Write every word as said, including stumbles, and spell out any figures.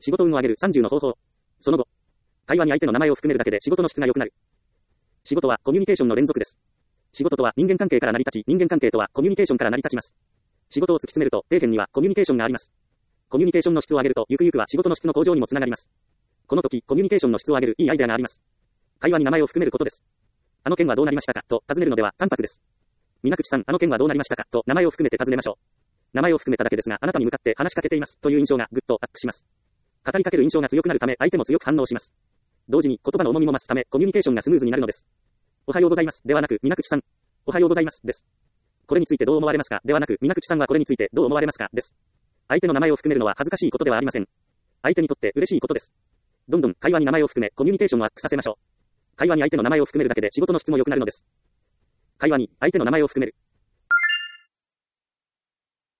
仕事運を上げるさんじゅうの方法。その後。会話に相手の名前を含めるだけで仕事の質が良くなる。仕事はコミュニケーションの連続です。仕事とは人間関係から成り立ち、人間関係とはコミュニケーションから成り立ちます。仕事を突き詰めると、底辺にはコミュニケーションがあります。コミュニケーションの質を上げると、ゆくゆくは仕事の質の向上にもつながります。この時、コミュニケーションの質を上げるいいアイデアがあります。会話に名前を含めることです。あの件はどうなりましたかと尋ねるのでは淡白です。皆口さん、あの件はどうなりましたかと名前を含めて尋ねましょう。名前を含めただけですが、あなたに向かって話しかけていますという印象がぐっとアップします。語りかける印象が強くなるため、相手も強く反応します。同時に言葉の重みも増すため、コミュニケーションがスムーズになるのです。おはようございますではなく、皆口さん、おはようございますです。これについてどう思われますかではなく、皆口さんはこれについてどう思われますかです。相手の名前を含めるのは恥ずかしいことではありません。相手にとって嬉しいことです。どんどん会話に名前を含め、コミュニケーションをアップさせましょう。会話に相手の名前を含めるだけで仕事の質も良くなるのです。会話に相手の名前を含める。